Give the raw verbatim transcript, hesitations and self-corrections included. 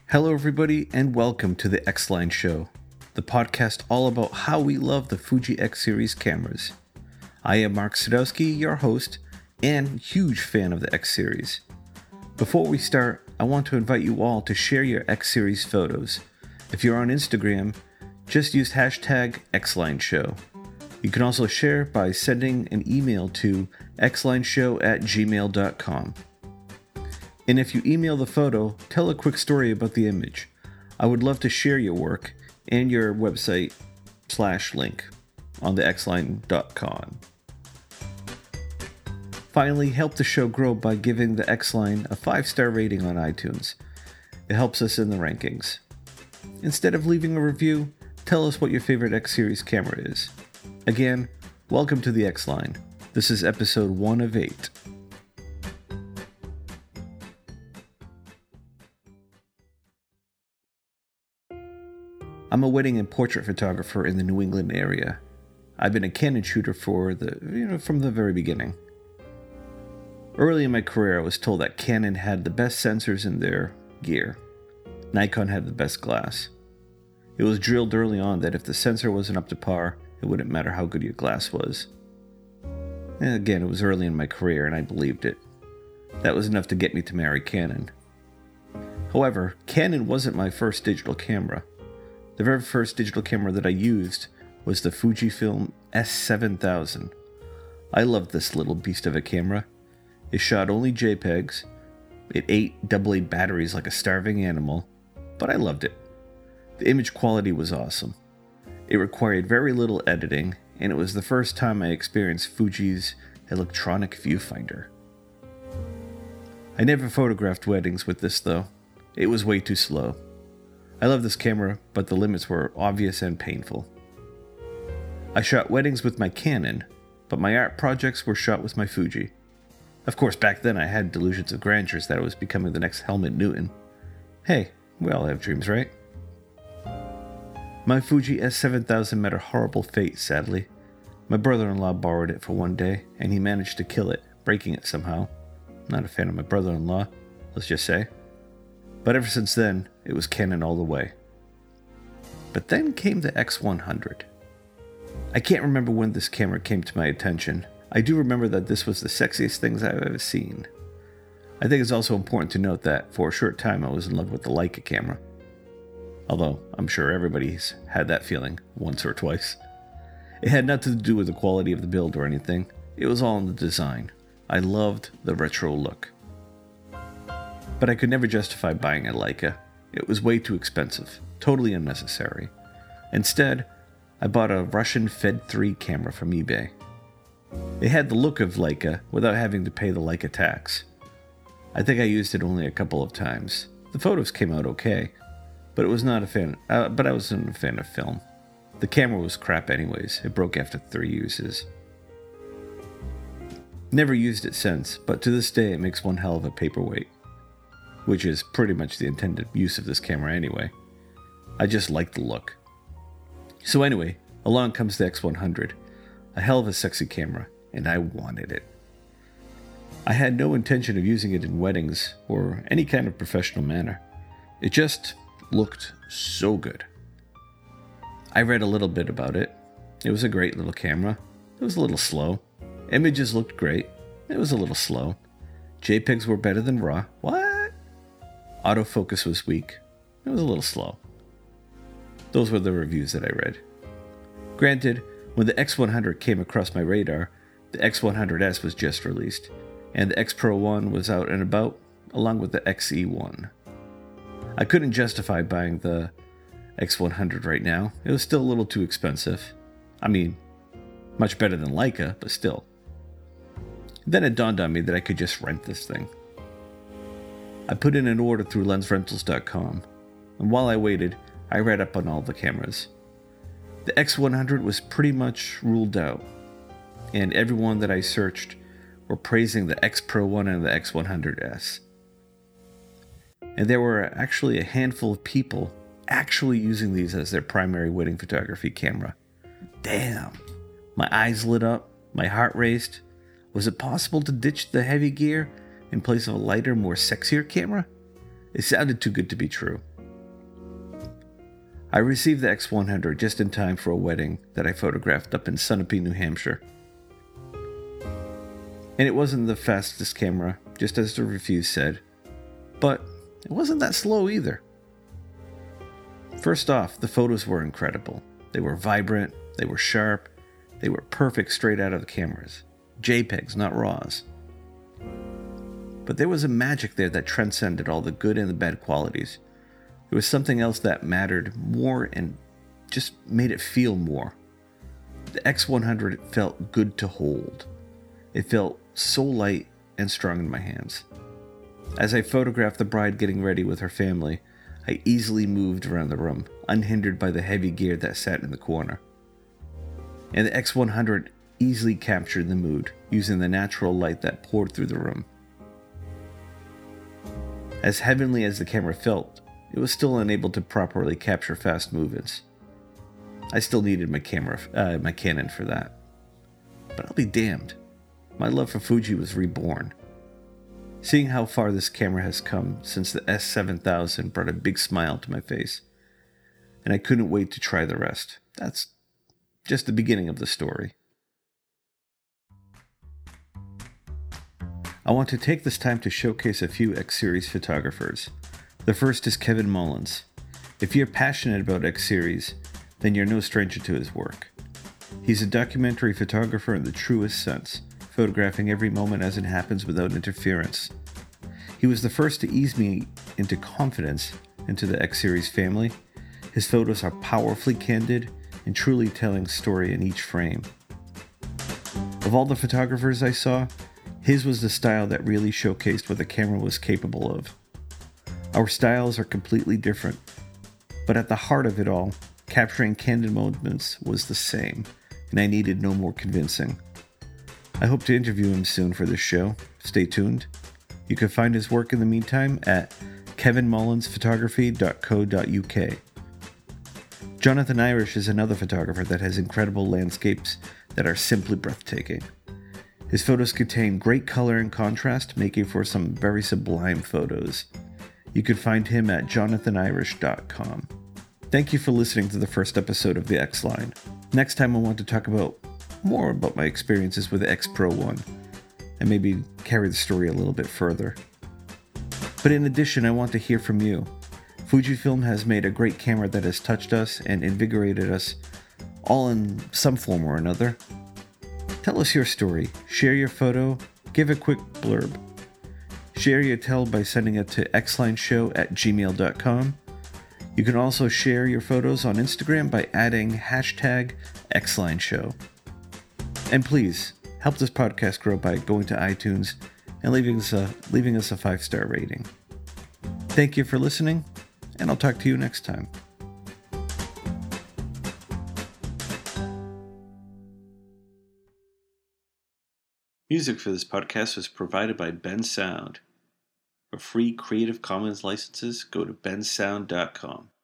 Hello, everybody, and welcome to the X-Line Show, the podcast all about how we love the Fuji X Series cameras. I am Mark Sadowski, your host, and huge fan of the X Series. Before we start, I want to invite you all to share your X Series photos. If you're on Instagram, just use hashtag XLineShow. You can also share by sending an email to xlineshow at gmail dot com. And if you email the photo, tell a quick story about the image. I would love to share your work and your website slash link on the x line dot com. Finally, help the show grow by giving the X-Line a five-star rating on iTunes. It helps us in the rankings. Instead of leaving a review, tell us what your favorite X Series camera is. Again, welcome to the X-Line. This is episode one of eight. I'm a wedding and portrait photographer in the New England area. I've been a Canon shooter for the, you know, from the very beginning. Early in my career, I was told that Canon had the best sensors in their gear. Nikon had the best glass. It was drilled early on that if the sensor wasn't up to par, it wouldn't matter how good your glass was. And again, it was early in my career and I believed it. That was enough to get me to marry Canon. However, Canon wasn't my first digital camera. The very first digital camera that I used was the Fujifilm S seven thousand. I loved this little beast of a camera. It shot only JPEGs. It ate double A batteries like a starving animal, but I loved it. The image quality was awesome. It required very little editing, and it was the first time I experienced Fuji's electronic viewfinder. I never photographed weddings with this though. It was way too slow. I love this camera, but the limits were obvious and painful. I shot weddings with my Canon, but my art projects were shot with my Fuji. Of course, back then I had delusions of grandeur that I was becoming the next Helmut Newton. Hey, we all have dreams, right? My Fuji S seven thousand met a horrible fate, sadly. My brother-in-law borrowed it for one day, and he managed to kill it, breaking it somehow. Not a fan of my brother-in-law, let's just say. But ever since then, it was Canon all the way. But then came the X one hundred. I can't remember when this camera came to my attention. I do remember that this was the sexiest things I've ever seen. I think it's also important to note that for a short time I was in love with the Leica camera. Although, I'm sure everybody's had that feeling once or twice. It had nothing to do with the quality of the build or anything. It was all in the design. I loved the retro look. But I could never justify buying a Leica. It was way too expensive, totally unnecessary. Instead, I bought a Russian Fed three camera from eBay. It had the look of Leica without having to pay the Leica tax. I think I used it only a couple of times. The photos came out okay, but it was not a fan. Uh, but I wasn't a fan of film. The camera was crap anyways. It broke after three uses. Never used it since, but to this day it makes one hell of a paperweight. Which is pretty much the intended use of this camera anyway. I just like the look. So anyway, along comes the X one hundred, a hell of a sexy camera, and I wanted it. I had no intention of using it in weddings or any kind of professional manner. It just looked so good. I read a little bit about it. It was a great little camera. It was a little slow. Images looked great. It was a little slow. JPEGs were better than RAW. What? Autofocus was weak. It was a little slow. Those were the reviews that I read. Granted, when the X one hundred came across my radar, the X one hundred S was just released, and the X Pro one was out and about, along with the X E one. I couldn't justify buying the X one hundred right now. It was still a little too expensive. I mean, much better than Leica, but still. Then it dawned on me that I could just rent this thing. I put in an order through lens rentals dot com, and while I waited, I read up on all the cameras. The X one hundred was pretty much ruled out, and everyone that I searched were praising the X Pro one and the X one hundred S. And there were actually a handful of people actually using these as their primary wedding photography camera. Damn! My eyes lit up, my heart raced. Was it possible to ditch the heavy gear in place of a lighter, more sexier camera? It sounded too good to be true. I received the X one hundred just in time for a wedding that I photographed up in Sunapee, New Hampshire. And it wasn't the fastest camera, just as the review said, but it wasn't that slow either. First off, the photos were incredible. They were vibrant, they were sharp, they were perfect straight out of the cameras. JPEGs, not RAWs. But there was a magic there that transcended all the good and the bad qualities. There was something else that mattered more and just made it feel more. The X one hundred felt good to hold. It felt so light and strong in my hands. As I photographed the bride getting ready with her family, I easily moved around the room, unhindered by the heavy gear that sat in the corner. And the X one hundred easily captured the mood, using the natural light that poured through the room. As heavenly as the camera felt, it was still unable to properly capture fast movements. I still needed my camera, uh, my Canon for that. But I'll be damned. My love for Fuji was reborn. Seeing how far this camera has come since the S seven thousand brought a big smile to my face, and I couldn't wait to try the rest. That's just the beginning of the story. I want to take this time to showcase a few X-Series photographers. The first is Kevin Mullins. If you're passionate about X-Series, then you're no stranger to his work. He's a documentary photographer in the truest sense, photographing every moment as it happens without interference. He was the first to ease me into confidence into the X-Series family. His photos are powerfully candid and truly telling a story in each frame. Of all the photographers I saw, his was the style that really showcased what the camera was capable of. Our styles are completely different, but at the heart of it all, capturing candid moments was the same, and I needed no more convincing. I hope to interview him soon for this show. Stay tuned. You can find his work in the meantime at kevin mullins photography dot co dot u k. Jonathan Irish is another photographer that has incredible landscapes that are simply breathtaking. His photos contain great color and contrast, making for some very sublime photos. You can find him at jonathan irish dot com. Thank you for listening to the first episode of the X-Line. Next time I want to talk about more about my experiences with the X Pro one, and maybe carry the story a little bit further. But in addition, I want to hear from you. Fujifilm has made a great camera that has touched us and invigorated us, all in some form or another. Tell us your story, share your photo, give a quick blurb. Share your tell by sending it to x line show at gmail dot com. You can also share your photos on Instagram by adding hashtag X line show. And please, help this podcast grow by going to iTunes and leaving us a, leaving us a five-star rating. Thank you for listening, and I'll talk to you next time. Music for this podcast was provided by Bensound. For free Creative Commons licenses, go to bensound dot com.